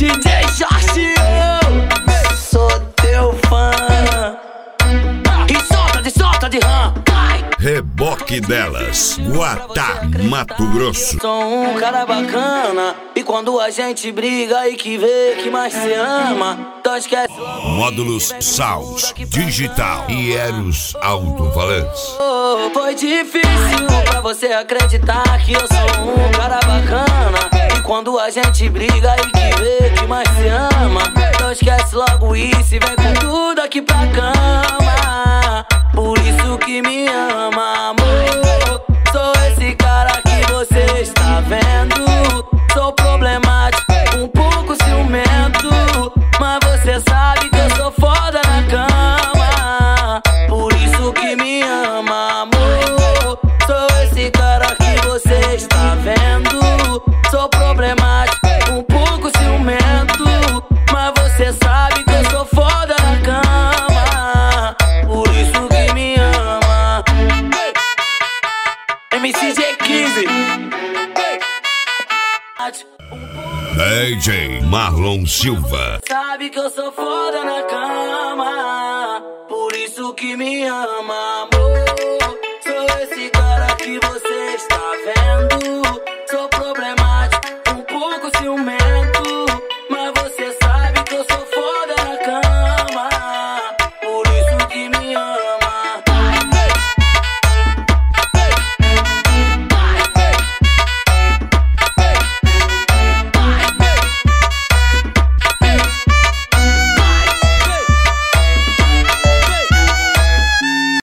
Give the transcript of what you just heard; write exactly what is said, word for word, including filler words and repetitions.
D J Jorge, eu sou teu fã. E solta de solta de ram. Reboque delas, Guatá, Mato Grosso. Sou um cara bacana. E quando a gente briga e que vê que mais se ama, então esquece. Módulos Sounds, Digital e Eros Alto-Falantes. Oh, foi difícil pra você acreditar que eu sou um cara bacana. E quando a gente briga e que vê que mais se ama, então esquece logo isso e vem com tudo aqui pra cama. Por isso que me ama, amor. Sou esse cara que você está vendo. Sou problemático, um pouco ciumento, mas você sabe que eu sou foda na cama. Por isso que me ama, amor. Sou esse cara que você está vendo. Sou problemático, um pouco ciumento, mas você sabe que eu sou foda na cama. Por isso que me ama. M C J quinze D J Marlon Silva. Sabe que eu sou foda na cama. Por isso que me ama, amor.